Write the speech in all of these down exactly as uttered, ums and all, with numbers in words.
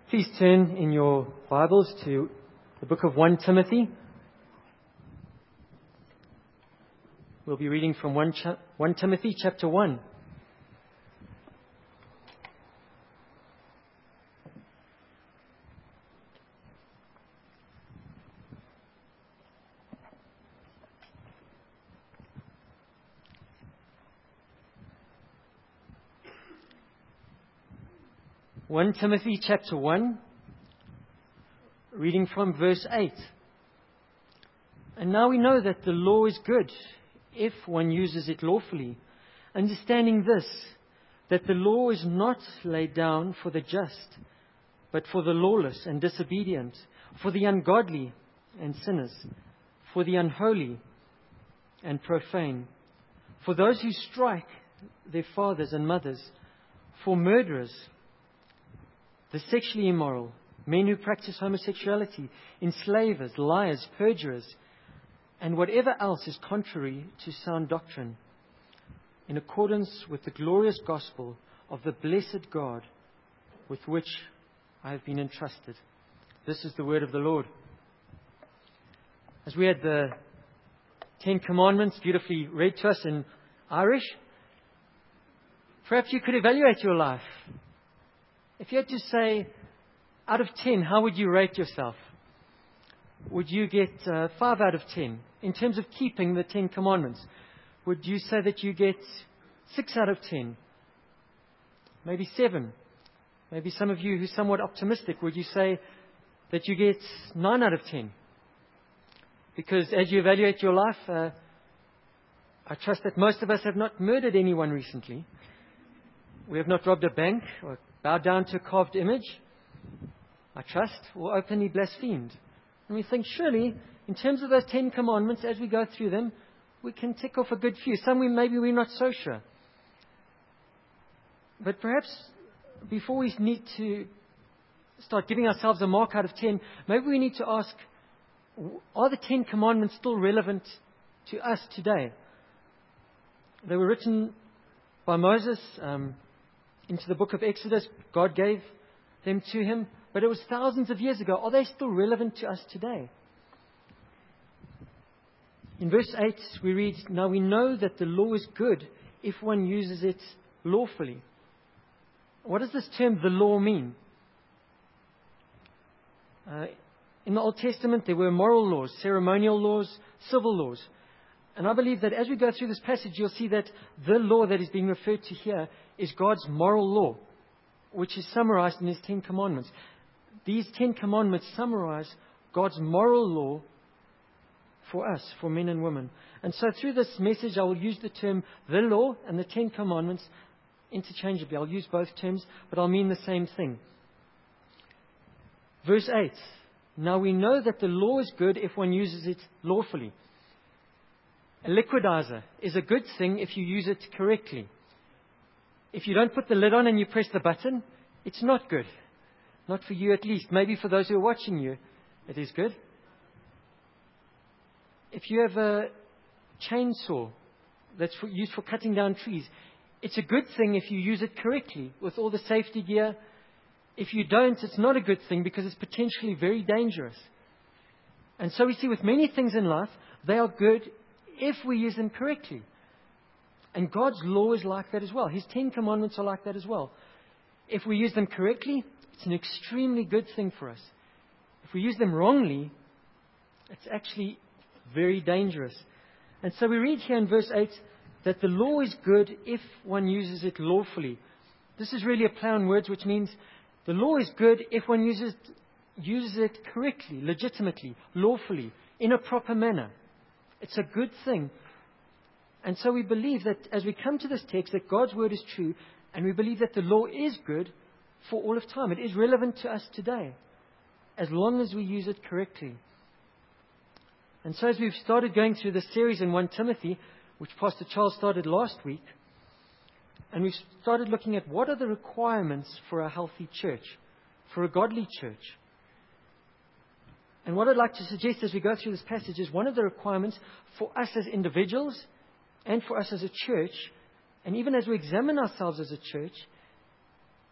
Please turn in your Bibles to the book of First Timothy. We'll be reading from First Timothy chapter one. First Timothy chapter one, reading from verse eight. And now we know that the law is good if one uses it lawfully, understanding this, that the law is not laid down for the just, but for the lawless and disobedient, for the ungodly and sinners, for the unholy and profane, for those who strike their fathers and mothers, for murderers, the sexually immoral, men who practice homosexuality, enslavers, liars, perjurers, and whatever else is contrary to sound doctrine, in accordance with the glorious gospel of the blessed God with which I have been entrusted. This is the word of the Lord. As we had the Ten Commandments beautifully read to us in Irish, perhaps you could evaluate your life. If you had to say, out of ten, how would you rate yourself? Would you get uh, five out of ten in terms of keeping the Ten Commandments? Would you say that you get six out of ten? Maybe seven? Maybe some of you who are somewhat optimistic, would you say that you get nine out of ten? Because as you evaluate your life, uh, I trust that most of us have not murdered anyone recently. We have not robbed a bank or bowed down to a carved image, I trust, or openly blasphemed. And we think, surely, in terms of those Ten Commandments, as we go through them, we can tick off a good few. Some we maybe we're not so sure. But perhaps before we need to start giving ourselves a mark out of ten, maybe we need to ask, are the Ten Commandments still relevant to us today? They were written by Moses um, into the book of Exodus. God gave them to him, but it was thousands of years ago. Are they still relevant to us today? In verse eight, we read, "Now we know that the law is good if one uses it lawfully." What does this term, the law, mean? Uh, in the Old Testament, there were moral laws, ceremonial laws, civil laws. And I believe that as we go through this passage, you'll see that the law that is being referred to here is God's moral law, which is summarized in His Ten Commandments. These Ten Commandments summarize God's moral law for us, for men and women. And so through this message, I will use the term the law and the Ten Commandments interchangeably. I'll use both terms, but I'll mean the same thing. Verse eight, "Now we know that the law is good if one uses it lawfully." A liquidizer is a good thing if you use it correctly. If you don't put the lid on and you press the button, it's not good. Not for you at least. Maybe for those who are watching you, it is good. If you have a chainsaw that's for, used for cutting down trees, it's a good thing if you use it correctly with all the safety gear. If you don't, it's not a good thing because it's potentially very dangerous. And so we see with many things in life, they are good if we use them correctly. And God's law is like that as well. His Ten Commandments are like that as well. If we use them correctly, it's an extremely good thing for us. If we use them wrongly, it's actually very dangerous. And so we read here in verse eight that the law is good if one uses it lawfully. This is really a play on words, which means the law is good if one uses, uses it correctly, legitimately, lawfully, in a proper manner. It's a good thing. And so we believe that as we come to this text, that God's word is true, and we believe that the law is good for all of time. It is relevant to us today, as long as we use it correctly. And so as we've started going through this series in First Timothy, which Pastor Charles started last week, and we've started looking at what are the requirements for a healthy church, for a godly church. And what I'd like to suggest as we go through this passage is one of the requirements for us as individuals and for us as a church, and even as we examine ourselves as a church,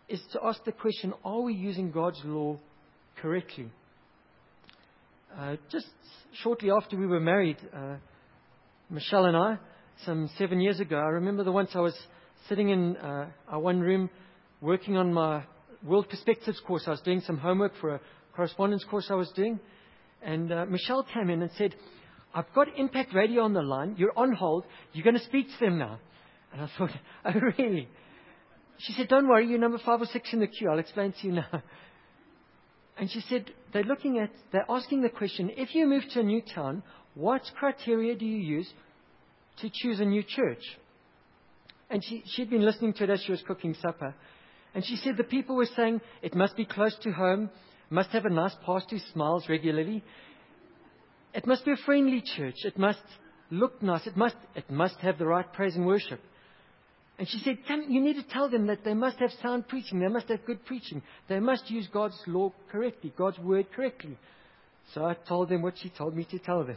is to ask the question, are we using God's law correctly? Uh, just shortly after we were married, uh, Michelle and I, some seven years ago, I remember the once I was sitting in uh, our one room working on my World Perspectives course. I was doing some homework for a correspondence course I was doing. And uh, Michelle came in and said, I've got Impact Radio on the line. You're on hold. You're going to speak to them now. And I thought, oh, really? She said, don't worry, you're number five or six in the queue. I'll explain to you now. And she said, they're looking at, they're asking the question, if you move to a new town, what criteria do you use to choose a new church? And she, she'd been listening to it as she was cooking supper. And she said the people were saying it must be close to home, must have a nice pastor who smiles regularly. It must be a friendly church. It must look nice. It must, it must have the right praise and worship. And she said, Come, you need to tell them that they must have sound preaching. They must have good preaching. They must use God's law correctly, God's word correctly. So I told them what she told me to tell them.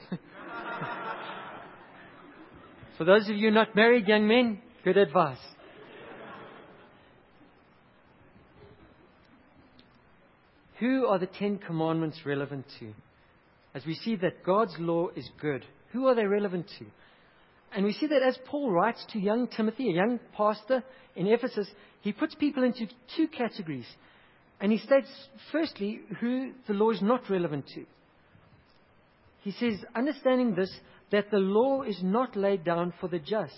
For those of you not married, young men, good advice. Who are the Ten Commandments relevant to? As we see that God's law is good, who are they relevant to? And we see that as Paul writes to young Timothy, a young pastor in Ephesus, he puts people into two categories. And he states, firstly, who the law is not relevant to. He says, understanding this, that the law is not laid down for the just.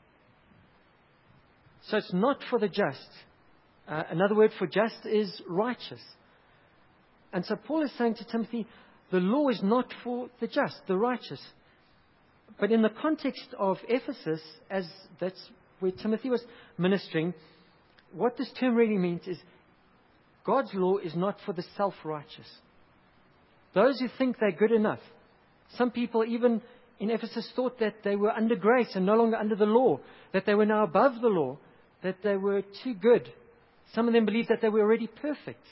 So it's not for the just. Uh, another word for just is righteous. And so Paul is saying to Timothy, the law is not for the just, the righteous. But in the context of Ephesus, as that's where Timothy was ministering, what this term really means is God's law is not for the self-righteous. Those who think they're good enough. Some people even in Ephesus thought that they were under grace and no longer under the law, that they were now above the law, that they were too good. Some of them believed that they were already perfect.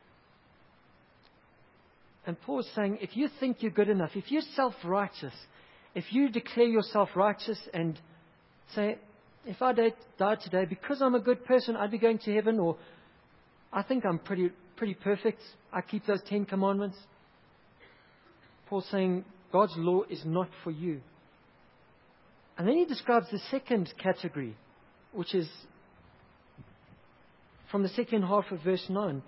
And Paul is saying, if you think you're good enough, if you're self-righteous, if you declare yourself righteous and say, if I died today, because I'm a good person, I'd be going to heaven, or I think I'm pretty pretty perfect, I keep those Ten Commandments. Paul's saying, God's law is not for you. And then he describes the second category, which is from the second half of verse nine.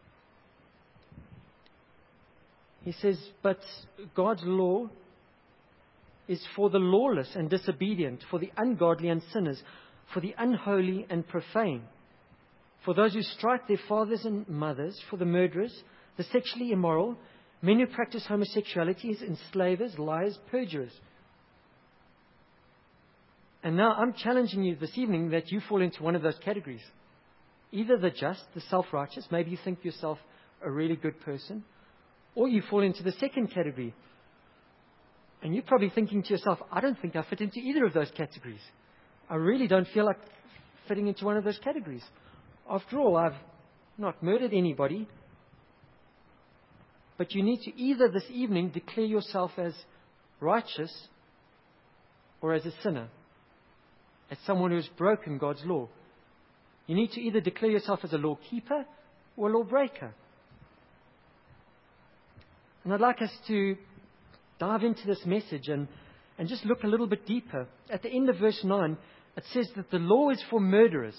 He says, but God's law is for the lawless and disobedient, for the ungodly and sinners, for the unholy and profane, for those who strike their fathers and mothers, for the murderers, the sexually immoral, men who practice homosexuality, enslavers, liars, perjurers. And now I'm challenging you this evening that you fall into one of those categories. Either the just, the self-righteous, maybe you think yourself a really good person, or you fall into the second category. And you're probably thinking to yourself, I don't think I fit into either of those categories. I really don't feel like fitting into one of those categories. After all, I've not murdered anybody. But you need to either this evening declare yourself as righteous or as a sinner, as someone who has broken God's law. You need to either declare yourself as a law keeper or a law breaker. And I'd like us to dive into this message and, and just look a little bit deeper. At the end of verse nine, it says that the law is for murderers.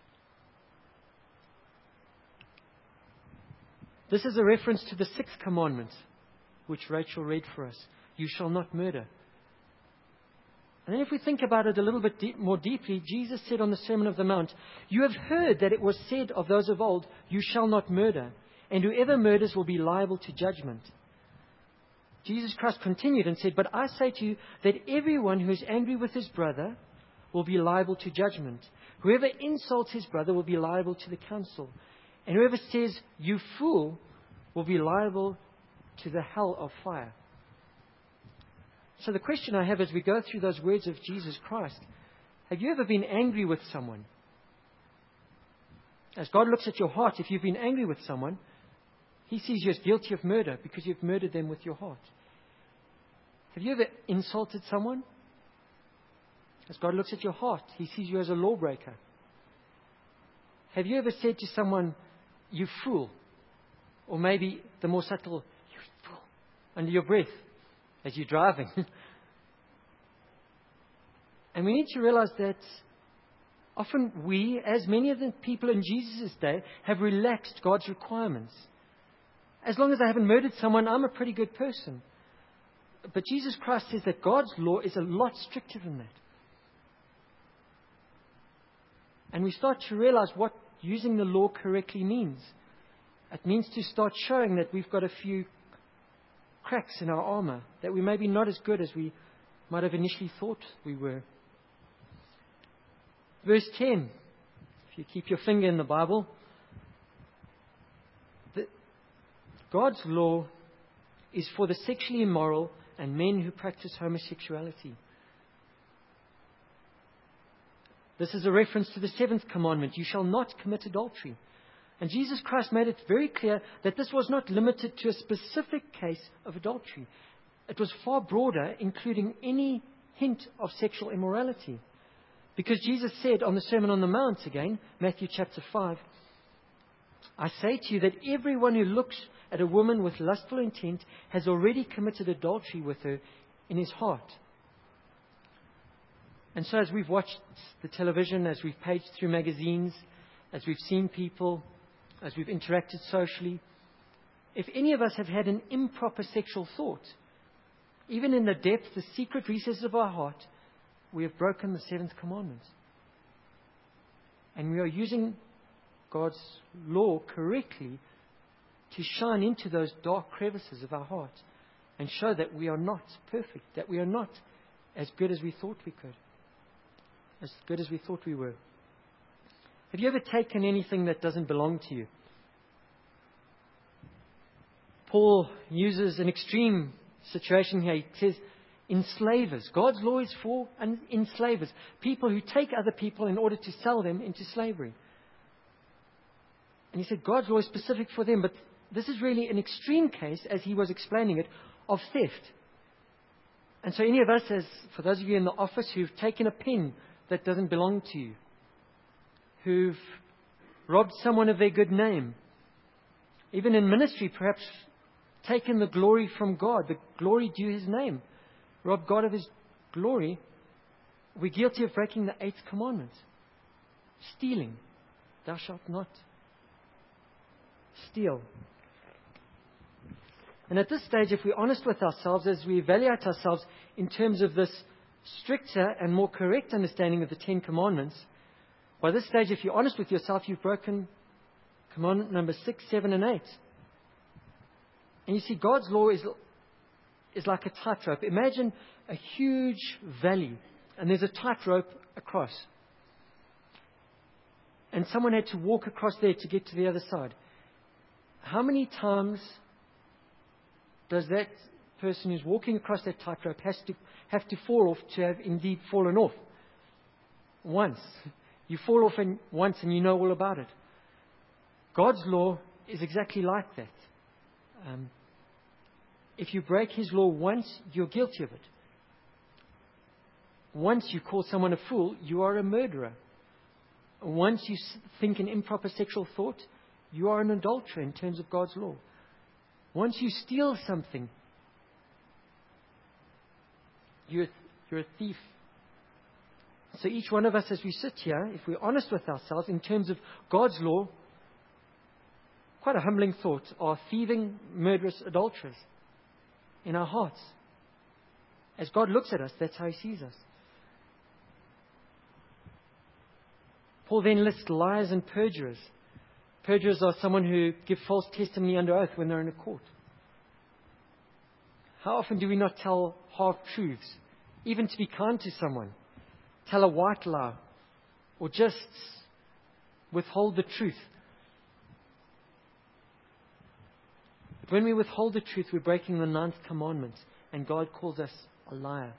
This is a reference to the sixth commandment, which Rachel read for us. You shall not murder. And then if we think about it a little bit deep, more deeply, Jesus said on the Sermon on the Mount, you have heard that it was said of those of old, you shall not murder, and whoever murders will be liable to judgment. Jesus Christ continued and said, but I say to you that everyone who is angry with his brother will be liable to judgment. Whoever insults his brother will be liable to the council. And whoever says, you fool, will be liable to the hell of fire. So the question I have as we go through those words of Jesus Christ, have you ever been angry with someone? As God looks at your heart, if you've been angry with someone, He sees you as guilty of murder because you've murdered them with your heart. Have you ever insulted someone? As God looks at your heart, He sees you as a lawbreaker. Have you ever said to someone, "You fool"? Or maybe the more subtle, "You fool," under your breath as you're driving. And we need to realize that often we, as many of the people in Jesus' day, have relaxed God's requirements. As long as I haven't murdered someone, I'm a pretty good person. But Jesus Christ says that God's law is a lot stricter than that. And we start to realize what using the law correctly means. It means to start showing that we've got a few cracks in our armor, that we may be not as good as we might have initially thought we were. Verse ten, if you keep your finger in the Bible, the, God's law is for the sexually immoral and men who practice homosexuality. This is a reference to the seventh commandment, you shall not commit adultery. And Jesus Christ made it very clear that this was not limited to a specific case of adultery. It was far broader, including any hint of sexual immorality. Because Jesus said on the Sermon on the Mount again, Matthew chapter five, I say to you that everyone who looks at a woman with lustful intent has already committed adultery with her in his heart. And so as we've watched the television, as we've paged through magazines, as we've seen people, as we've interacted socially, if any of us have had an improper sexual thought, even in the depth, the secret recesses of our heart, we have broken the seventh commandment. And we are using God's law correctly to shine into those dark crevices of our heart and show that we are not perfect, that we are not as good as we thought we could, as good as we thought we were. Have you ever taken anything that doesn't belong to you? Paul uses an extreme situation here. He says, enslavers. God's law is for enslavers. People who take other people in order to sell them into slavery. And he said God's law is specific for them, but this is really an extreme case, as he was explaining it, of theft. And so any of us, as for those of you in the office who've taken a pen that doesn't belong to you, who've robbed someone of their good name, even in ministry, perhaps taken the glory from God, the glory due his name, robbed God of his glory, we're guilty of breaking the eighth commandment. Stealing. Thou shalt not steal. And at this stage, if we're honest with ourselves, as we evaluate ourselves in terms of this stricter and more correct understanding of the Ten Commandments, by this stage, if you're honest with yourself, you've broken commandment number six, seven, and eight. And you see, God's law is, is like a tightrope. Imagine a huge valley, and there's a tightrope across. And someone had to walk across there to get to the other side. How many times does that person who's walking across that tightrope has to have to fall off to have indeed fallen off? Once. You fall off in, once and you know all about it. God's law is exactly like that. Um, if you break his law once, you're guilty of it. Once you call someone a fool, you are a murderer. Once you think an improper sexual thought, you are an adulterer in terms of God's law. Once you steal something, you're, you're a thief. So each one of us, as we sit here, if we're honest with ourselves in terms of God's law, quite a humbling thought, are thieving, murderous adulterers in our hearts. As God looks at us, that's how he sees us. Paul then lists liars and perjurers. Perjurers are someone who give false testimony under oath when they're in a court. How often do we not tell half-truths, even to be kind to someone? Tell a white lie, or just withhold the truth. But when we withhold the truth, we're breaking the ninth commandment, and God calls us a liar.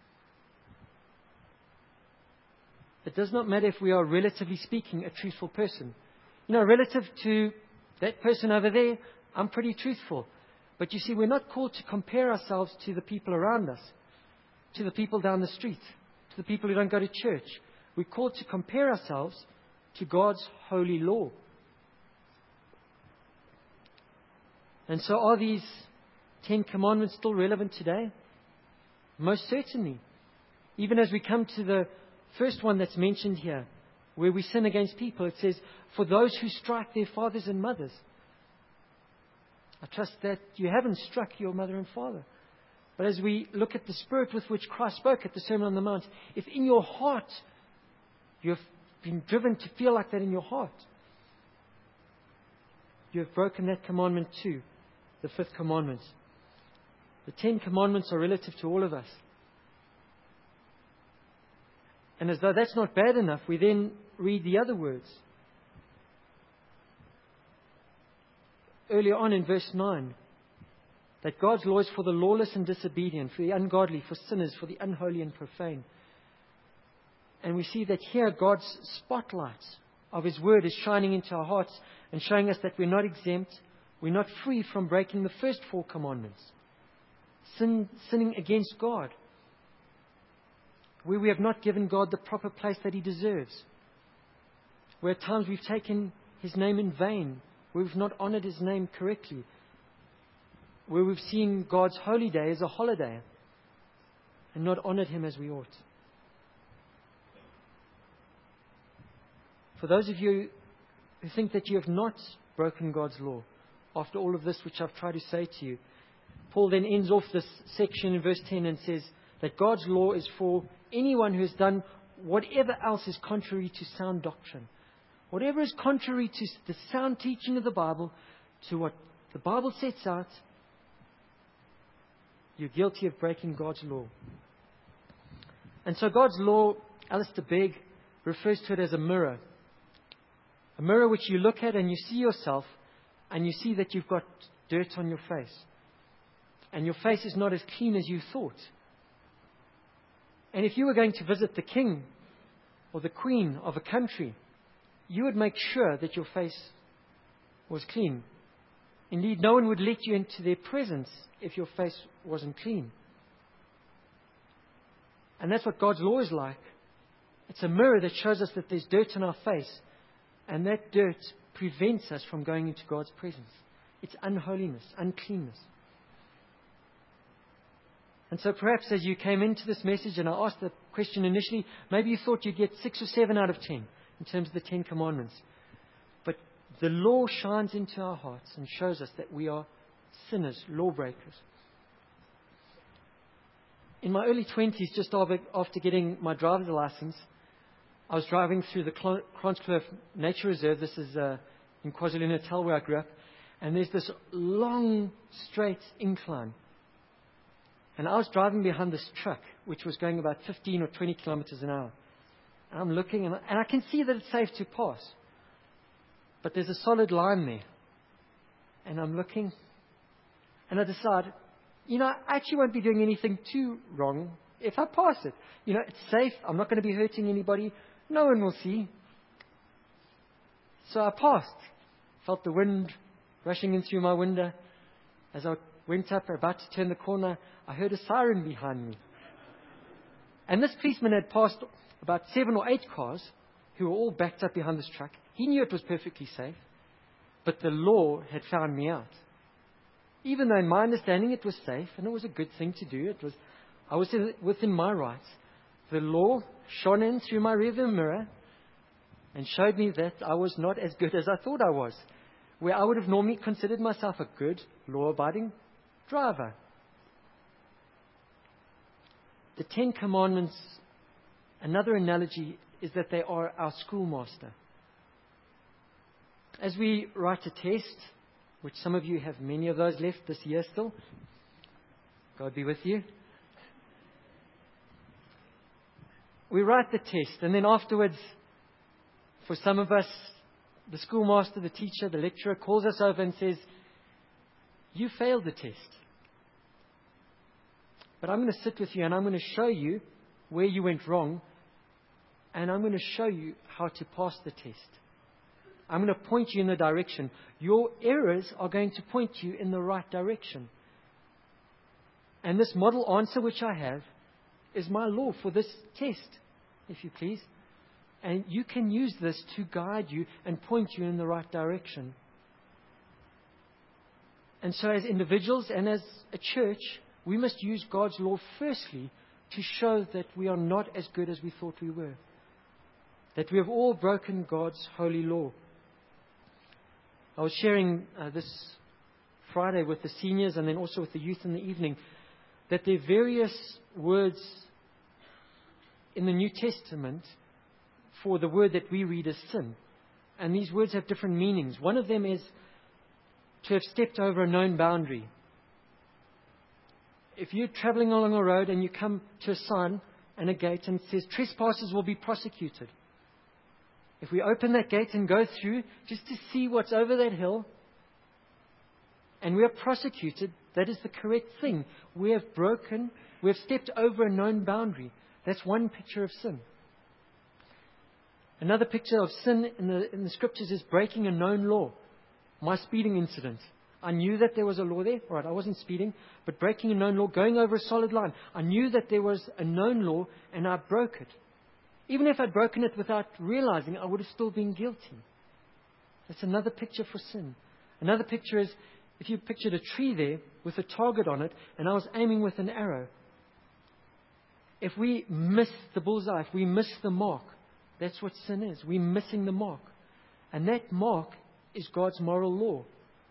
It does not matter if we are, relatively speaking, a truthful person. You know, relative to that person over there, I'm pretty truthful. But you see, we're not called to compare ourselves to the people around us, to the people down the street, to the people who don't go to church. We're called to compare ourselves to God's holy law. And so are these Ten Commandments still relevant today? Most certainly. Even as we come to the first one that's mentioned here, where we sin against people, it says, for those who strike their fathers and mothers. I trust that you haven't struck your mother and father. But as we look at the spirit with which Christ spoke at the Sermon on the Mount, if in your heart you have been driven to feel like that in your heart, you have broken that commandment too, the fifth commandment. The Ten Commandments are relative to all of us. And as though that's not bad enough, we then read the other words. Earlier on in verse nine, that God's law is for the lawless and disobedient, for the ungodly, for sinners, for the unholy and profane. And we see that here God's spotlight of His Word is shining into our hearts and showing us that we're not exempt, we're not free from breaking the first four commandments. Sin, sinning against God, where we have not given God the proper place that He deserves, where at times we've taken His name in vain, where we've not honored His name correctly, where we've seen God's holy day as a holiday and not honored Him as we ought. For those of you who think that you have not broken God's law, after all of this which I've tried to say to you, Paul then ends off this section in verse ten and says that God's law is for anyone who has done whatever else is contrary to sound doctrine. Whatever is contrary to the sound teaching of the Bible, to what the Bible sets out, you're guilty of breaking God's law. And so God's law, Alistair Begg refers to it as a mirror. A mirror which you look at and you see yourself and you see that you've got dirt on your face. And your face is not as clean as you thought. And if you were going to visit the king or the queen of a country, you would make sure that your face was clean. Indeed, no one would let you into their presence if your face wasn't clean. And that's what God's law is like. It's a mirror that shows us that there's dirt on our face, and that dirt prevents us from going into God's presence. It's unholiness, uncleanness. And so perhaps as you came into this message, and I asked the question initially, maybe you thought you'd get six or seven out of ten in terms of the Ten Commandments. But the law shines into our hearts and shows us that we are sinners, lawbreakers. In my early twenties, just after getting my driver's license, I was driving through the Kranskloof Nature Reserve. This is uh, in KwaZulu-Natal where I grew up. And there's this long, straight incline. And I was driving behind this truck, which was going about fifteen or twenty kilometers an hour. And I'm looking, and I, and I can see that it's safe to pass. But there's a solid line there. And I'm looking, and I decide, you know, I actually won't be doing anything too wrong if I pass it. You know, it's safe. I'm not going to be hurting anybody. No one will see. So I passed. Felt the wind rushing in through my window. As I went up, about to turn the corner, I heard a siren behind me. And this policeman had passed about seven or eight cars who were all backed up behind this truck. He knew it was perfectly safe, but the law had found me out. Even though in my understanding it was safe and it was a good thing to do, it was, I was within my rights. The law shone in through my rearview mirror and showed me that I was not as good as I thought I was, where I would have normally considered myself a good, law-abiding driver. The Ten Commandments, another analogy is that they are our schoolmaster. As we write a test, which some of you have many of those left this year still, God be with you. We write the test, and then afterwards, for some of us, the schoolmaster, the teacher, the lecturer calls us over and says, you failed the test. But I'm going to sit with you and I'm going to show you where you went wrong, and I'm going to show you how to pass the test. I'm going to point you in the direction. Your errors are going to point you in the right direction. And this model answer which I have is my law for this test, if you please. And you can use this to guide you and point you in the right direction. And so as individuals and as a church, we must use God's law firstly to show that we are not as good as we thought we were. That we have all broken God's holy law. I was sharing uh, this Friday with the seniors and then also with the youth in the evening that there are various words in the New Testament for the word that we read as sin. And these words have different meanings. One of them is to have stepped over a known boundary. If you're traveling along a road and you come to a sign and a gate and it says trespassers will be prosecuted. If we open that gate and go through just to see what's over that hill and we are prosecuted, that is the correct thing. We have broken, we have stepped over a known boundary. That's one picture of sin. Another picture of sin in the, in the scriptures is breaking a known law. My speeding incident. I knew that there was a law there. All right, I wasn't speeding, but breaking a known law, going over a solid line. I knew that there was a known law and I broke it. Even if I'd broken it without realizing, I would have still been guilty. That's another picture for sin. Another picture is if you pictured a tree there with a target on it and I was aiming with an arrow. If we miss the bullseye, if we miss the mark, that's what sin is. We're missing the mark. And that mark is God's moral law.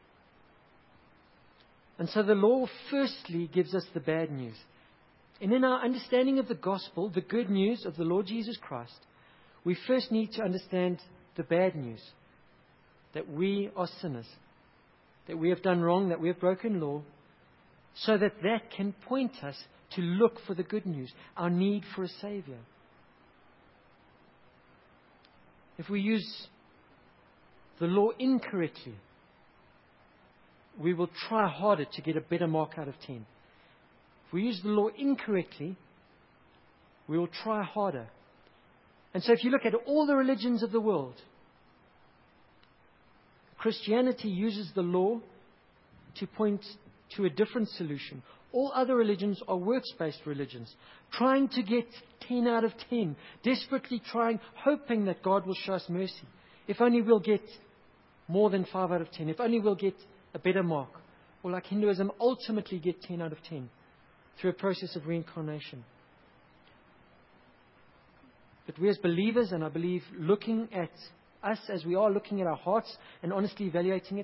And so the law firstly gives us the bad news. And in our understanding of the gospel, the good news of the Lord Jesus Christ, we first need to understand the bad news. That we are sinners. That we have done wrong, that we have broken law. So that that can point us to look for the good news. Our need for a Savior. If we use the law incorrectly, we will try harder to get a better mark out of ten. If we use the law incorrectly, we will try harder. And so if you look at all the religions of the world, Christianity uses the law to point to a different solution. All other religions are works-based religions, trying to get ten out of ten, desperately trying, hoping that God will show us mercy. If only we'll get more than five out of ten, if only we'll get a better mark. Or like Hinduism, ultimately get ten out of ten through a process of reincarnation. But we as believers, and I believe looking at us as we are, looking at our hearts and honestly evaluating it,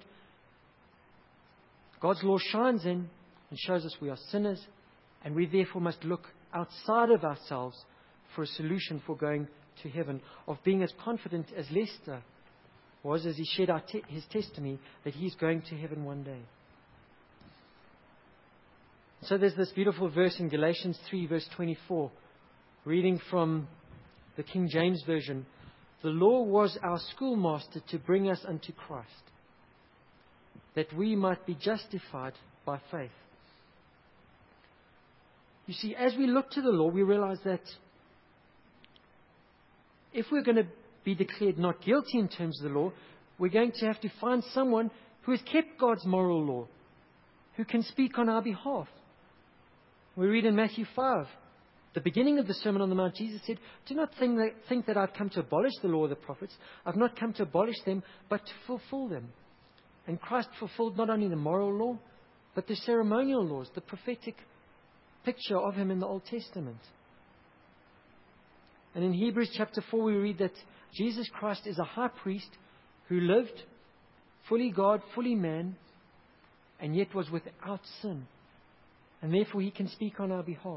God's law shines in and shows us we are sinners, and we therefore must look outside of ourselves for a solution for going to heaven, of being as confident as Lester was as he shared our te- his testimony that he's going to heaven one day. So there's this beautiful verse in Galatians three, verse twenty-four, reading from the King James Version. The law was our schoolmaster to bring us unto Christ, that we might be justified by faith. You see, as we look to the law, we realize that if we're going to be declared not guilty in terms of the law, we're going to have to find someone who has kept God's moral law, who can speak on our behalf. We read in Matthew five, the beginning of the Sermon on the Mount, Jesus said, do not think that, think that I've come to abolish the law of the prophets. I've not come to abolish them, but to fulfill them. And Christ fulfilled not only the moral law, but the ceremonial laws, the prophetic picture of him in the Old Testament. And in Hebrews chapter four, we read that Jesus Christ is a high priest who lived fully God, fully man, and yet was without sin. And therefore he can speak on our behalf.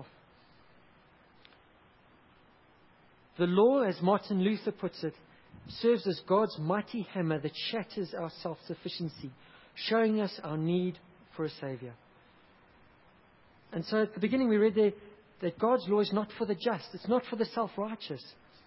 The law, as Martin Luther puts it, serves as God's mighty hammer that shatters our self-sufficiency, showing us our need for a Savior. And so at the beginning we read there that God's law is not for the just. It's not for the self-righteous.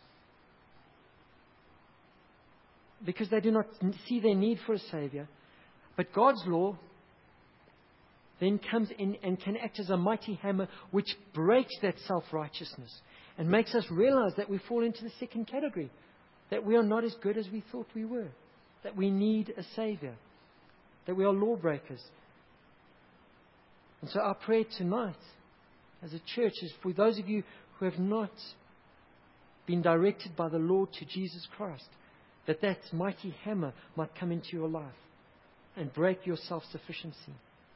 Because they do not see their need for a Savior. But God's law then comes in and can act as a mighty hammer which breaks that self-righteousness and makes us realize that we fall into the second category. That we are not as good as we thought we were. That we need a Savior. That we are lawbreakers. And so our prayer tonight as a church is for those of you who have not been directed by the Lord to Jesus Christ, that that mighty hammer might come into your life and break your self-sufficiency.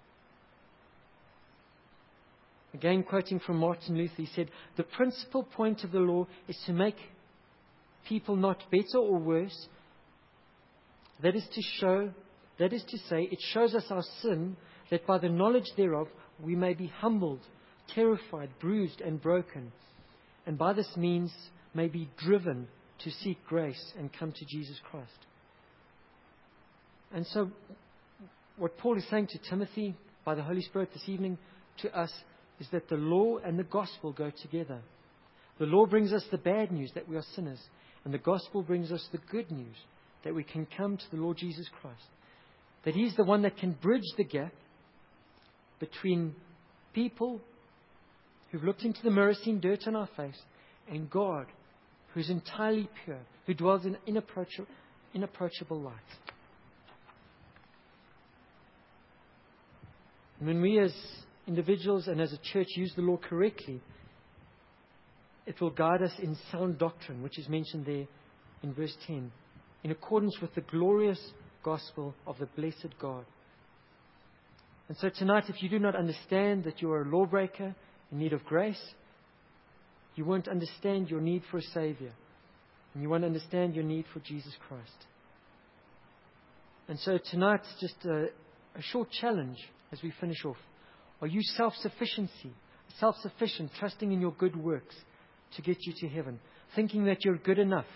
Again, quoting from Martin Luther, he said, "The principal point of the law is to make people not better or worse. That is to show, that is to say, it shows us our sin, that by the knowledge thereof we may be humbled, terrified, bruised, and broken, and by this means may be driven to seek grace and come to Jesus Christ." And so, what Paul is saying to Timothy by the Holy Spirit this evening to us is that the law and the gospel go together. The law brings us the bad news that we are sinners, and the gospel brings us the good news that we can come to the Lord Jesus Christ. That He's the one that can bridge the gap between people who've looked into the mirror, seen dirt on our face, and God, who's entirely pure, who dwells in inapproachable, inapproachable light. And when we as individuals and as a church use the law correctly, it will guide us in sound doctrine, which is mentioned there in verse ten, in accordance with the glorious gospel of the blessed God. And so tonight, if you do not understand that you are a lawbreaker in need of grace, you won't understand your need for a Savior, and you won't understand your need for Jesus Christ. And so tonight's just a, a short challenge as we finish off. Are you self-sufficiency, self-sufficient, trusting in your good works to get you to heaven, thinking that you're good enough,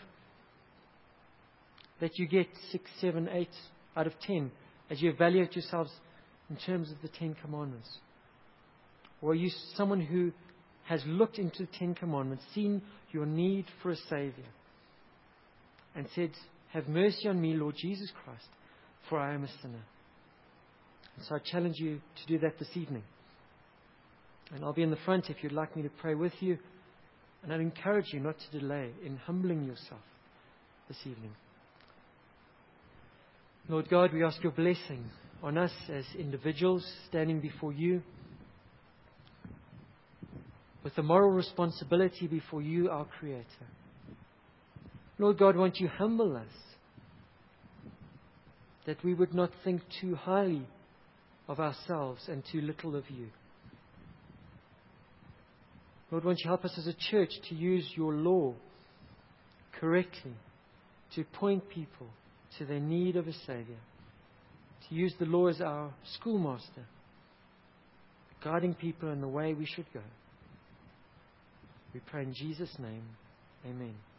that you get six, seven, eight out of ten as you evaluate yourselves in terms of the Ten Commandments? Or are you someone who has looked into the Ten Commandments, seen your need for a Savior, and said, "Have mercy on me, Lord Jesus Christ, for I am a sinner"? And so I challenge you to do that this evening. And I'll be in the front if you'd like me to pray with you. And I'd encourage you not to delay in humbling yourself this evening. Lord God, we ask your blessing on us as individuals standing before you, with the moral responsibility before you, our Creator. Lord God, won't you humble us, that we would not think too highly of ourselves and too little of you. Lord, won't you help us as a church to use your law correctly, to point people to their need of a Savior, to use the law as our schoolmaster, guiding people in the way we should go. We pray in Jesus' name. Amen.